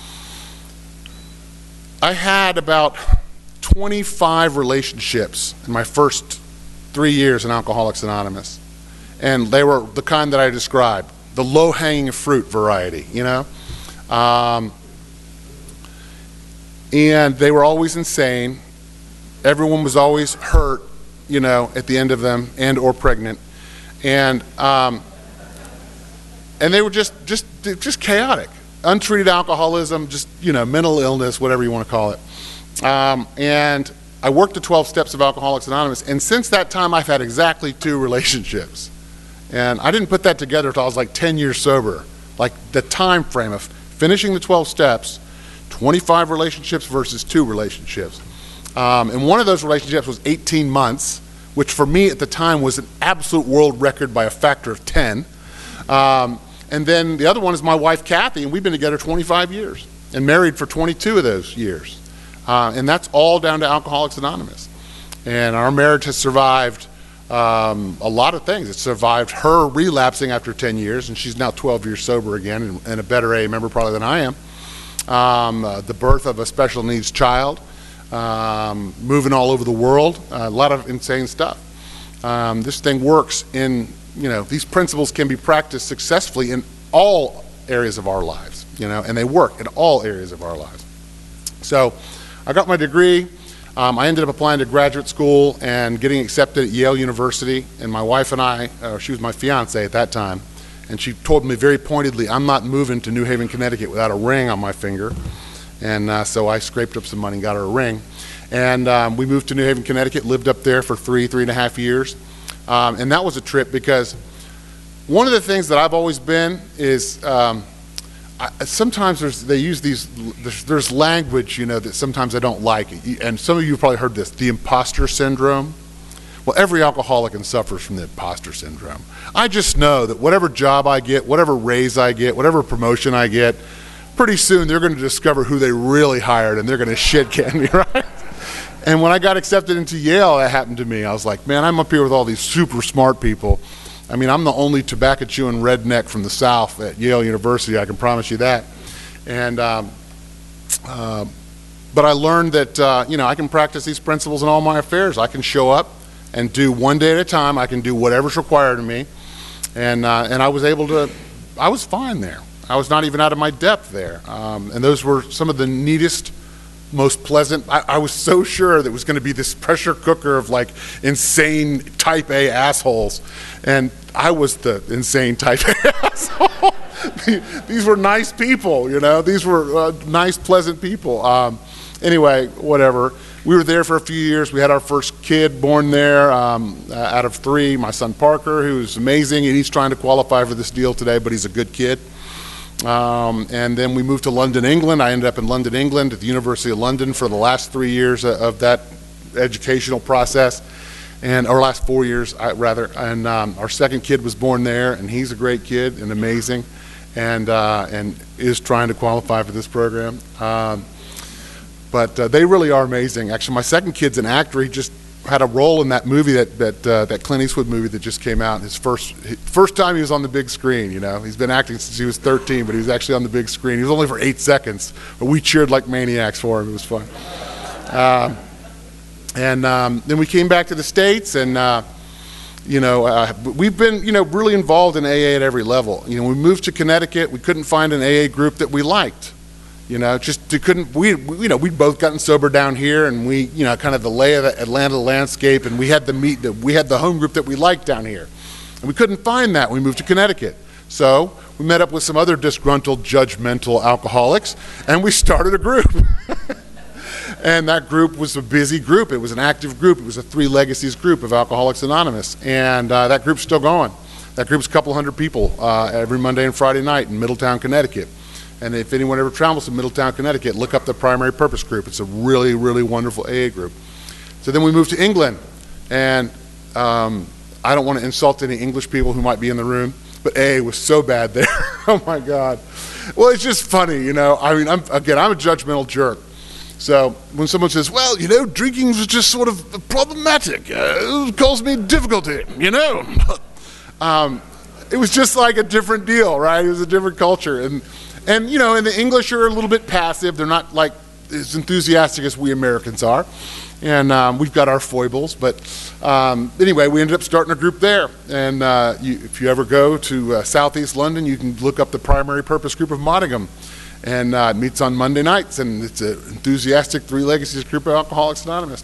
I had about twenty-five relationships in my first three years in Alcoholics Anonymous. And they were the kind that I described, the low-hanging fruit variety, you know? Um, and they were always insane. Everyone was always hurt you know, at the end of them, and or pregnant. And um, and they were just, just, just chaotic. Untreated alcoholism, just, you know, mental illness, whatever you want to call it. Um, and I worked the twelve Steps of Alcoholics Anonymous, and since that time I've had exactly two relationships. And I didn't put that together until I was like ten years sober. Like the time frame of finishing the twelve steps, twenty-five relationships versus two relationships. Um, and one of those relationships was eighteen months, which for me at the time was an absolute world record by a factor of ten. Um, and then the other one is my wife, Kathy, and we've been together twenty-five years and married for twenty-two of those years. Uh, and that's all down to Alcoholics Anonymous. And our marriage has survived um, a lot of things. It survived her relapsing after ten years, and she's now twelve years sober again and, and a better A A member probably than I am. Um, uh, the birth of a special needs child, um, moving all over the world, uh, a lot of insane stuff. Um, this thing works in, you know, these principles can be practiced successfully in all areas of our lives, you know, and they work in all areas of our lives. So I got my degree. Um, I ended up applying to graduate school and getting accepted at Yale University, and my wife and I, uh, she was my fiance at that time, and she told me very pointedly, I'm not moving to New Haven, Connecticut without a ring on my finger. And uh, so I scraped up some money and got her a ring. And um, we moved to New Haven, Connecticut, lived up there for three, three and a half years. Um, and that was a trip because one of the things that I've always been is, um, I, sometimes there's, they use these, there's, there's language, you know, that sometimes I don't like. And some of you have probably heard this, the imposter syndrome. Well, every alcoholic suffers from the imposter syndrome. I just know that whatever job I get, whatever raise I get, whatever promotion I get, pretty soon they're going to discover who they really hired and they're going to shit can me, right? And when I got accepted into Yale, that happened to me. I was like, man, I'm up here with all these super smart people. I mean, I'm the only tobacco chewing redneck from the South at Yale University, I can promise you that. And, um, uh, but I learned that, uh, you know, I can practice these principles in all my affairs. I can show up and do one day at a time. I can do whatever's required of me. And, uh, and I was able to, I was fine there. I was not even out of my depth there. Um, and those were some of the neatest, most pleasant. I, I was so sure that it was going to be this pressure cooker of like insane type A assholes. And I was the insane type A asshole. These were nice people, you know. These were uh, nice, pleasant people. Um, anyway, whatever. We were there for a few years. We had our first kid born there um, uh, out of three, my son Parker, who's amazing, and he's trying to qualify for this deal today, but he's a good kid. Um, and then we moved to London, England. I ended up in London, England at the University of London for the last three years of that educational process, and or last four years, I, rather. And um, our second kid was born there, and he's a great kid and amazing, and uh, and is trying to qualify for this program. Um, but uh, they really are amazing. Actually, my second kid's an actor. He just had a role in that movie, that that uh, that Clint Eastwood movie that just came out. His first his first time he was on the big screen. You know, he's been acting since he was thirteen, but he was actually on the big screen. He was only for eight seconds, but we cheered like maniacs for him. It was fun. Uh, and um, then we came back to the States, and uh, you know, uh, we've been you know really involved in A A at every level. You know, we moved to Connecticut. We couldn't find an A A group that we liked. You know, just to couldn't, we, we, you know, we'd both gotten sober down here, and we, you know, kind of the lay of the Atlanta landscape, and we had the meet, that we had the home group that we liked down here. And we couldn't find that when we moved to Connecticut. So we met up with some other disgruntled, judgmental alcoholics, and we started a group. And that group was a busy group. It was an active group. It was a Three Legacies group of Alcoholics Anonymous. And uh, that group's still going. That group's a couple hundred people uh, every Monday and Friday night in Middletown, Connecticut. And if anyone ever travels to Middletown, Connecticut, look up the Primary Purpose Group. It's a really, really wonderful A A group. So then we moved to England, and um, I don't want to insult any English people who might be in the room, but A A was so bad there. Oh my God. Well, it's just funny, you know. I mean, I'm, again, I'm a judgmental jerk. So when someone says, well, you know, drinking is just sort of problematic, uh, it caused me difficulty, you know. um, it was just like a different deal, right? It was a different culture. And And, you know, and the English are a little bit passive. They're not like as enthusiastic as we Americans are. And um, we've got our foibles. But um, anyway, we ended up starting a group there. And uh, you, if you ever go to uh, Southeast London, you can look up the Primary Purpose Group of Mottingham. And uh, it meets on Monday nights. And it's an enthusiastic Three Legacies group of Alcoholics Anonymous.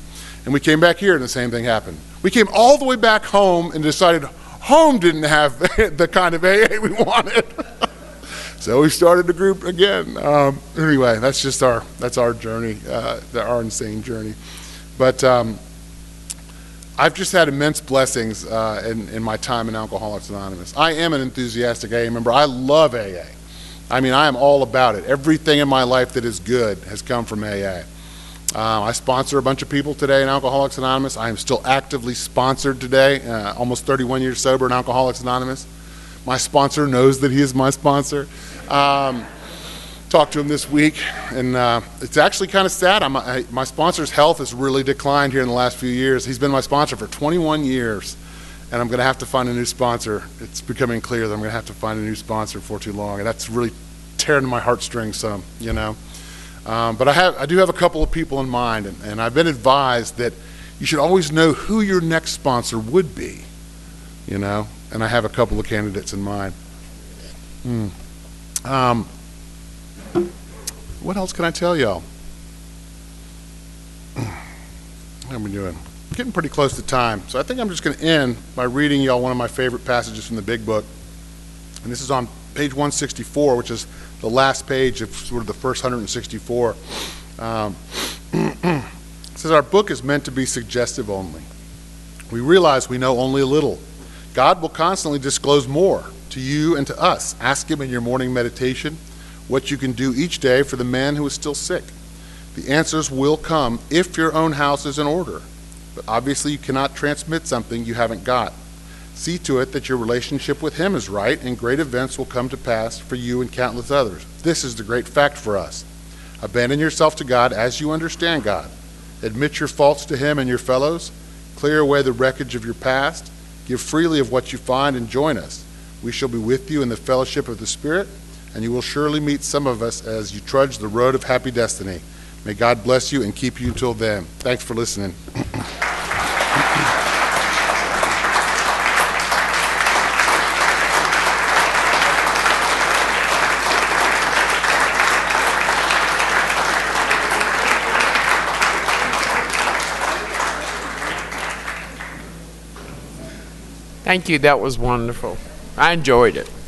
And we came back here and the same thing happened. We came all the way back home and decided home didn't have the kind of A A we wanted. So we started the group again. Um, anyway, that's just our, that's our journey, uh, our insane journey. But um, I've just had immense blessings uh, in, in my time in Alcoholics Anonymous. I am an enthusiastic A A member. I love A A. I mean, I am all about it. Everything in my life that is good has come from A A. Uh, I sponsor a bunch of people today in Alcoholics Anonymous. I am still actively sponsored today, uh, almost thirty-one years sober in Alcoholics Anonymous. My sponsor knows that he is my sponsor. Um, talked to him this week, and uh, it's actually kind of sad. I'm, I, my sponsor's health has really declined here in the last few years. He's been my sponsor for twenty-one years, and I'm going to have to find a new sponsor. It's becoming clear that I'm going to have to find a new sponsor before too long, and that's really tearing my heartstrings some, you know. Um, but I have, I do have a couple of people in mind, and, and I've been advised that you should always know who your next sponsor would be, you know, and I have a couple of candidates in mind. Hmm. Um, what else can I tell y'all? How are we doing? Getting pretty close to time, so I think I'm just going to end by reading y'all one of my favorite passages from the Big Book, and this is on page one sixty-four, which is the last page of sort of the first one hundred sixty-four. Um, it says, our book is meant to be suggestive only. We realize we know only a little. God will constantly disclose more to you and to us. Ask him in your morning meditation what you can do each day for the man who is still sick. The answers will come if your own house is in order. But obviously you cannot transmit something you haven't got. See to it that your relationship with him is right, and great events will come to pass for you and countless others. This is the great fact for us. Abandon yourself to God as you understand God. Admit your faults to him and your fellows. Clear away the wreckage of your past. Give freely of what you find and join us. We shall be with you in the fellowship of the Spirit, and you will surely meet some of us as you trudge the road of happy destiny. May God bless you and keep you until then. Thanks for listening. Thank you. That was wonderful. I enjoyed it.